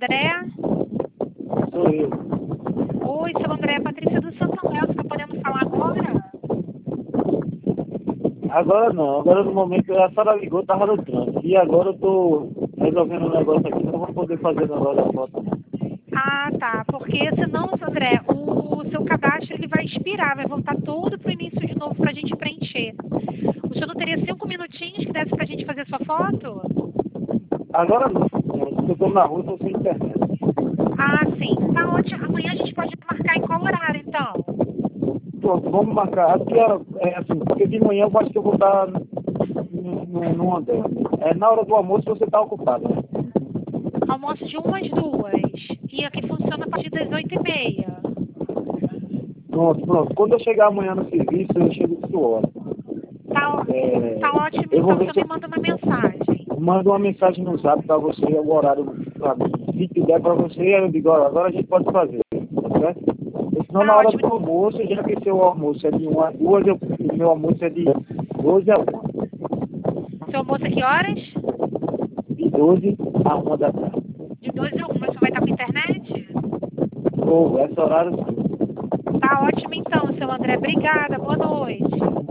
André? Sou eu. Oi, seu André, Patrícia do Santander, você tá podendo falar agora? Agora não, agora no momento a senhora ligou, estava no trânsito. E agora eu tô resolvendo um negócio aqui, não vou poder fazer agora a foto. Ah, tá, porque senão, seu André, o seu cadastro ele vai expirar, vai voltar todo pro início de novo pra gente preencher. O senhor não teria 5 minutinhos que desse pra gente fazer sua foto? Agora não, porque eu tô na rua, tô sem internet. Ah, sim, tá ótimo. Amanhã a gente pode marcar em qual horário, então? Pronto, vamos marcar. A que hora? É assim, porque de manhã eu acho que eu vou estar no hotel. É na hora do almoço você está ocupado, né? Almoço de 1 às 2. E aqui funciona a partir das 8h30. Pronto. Quando eu chegar amanhã no serviço, eu chego 8 horas. Tá ótimo, Eu vou então ver você se me manda uma mensagem. eu mando uma mensagem no zap para você, o horário para mim. Se der para você, eu digo, olha, agora a gente pode fazer, tá certo? Porque senão na Tá hora do ótimo. almoço, já que seu almoço é de 1 a 2, o meu almoço é de 12 a 1. Seu almoço é que horas? De 12 a 1 da tarde. De 2 a 1. Você vai estar com internet? Ou esse horário sim. Tá ótimo, então, seu André. Obrigada. Boa noite.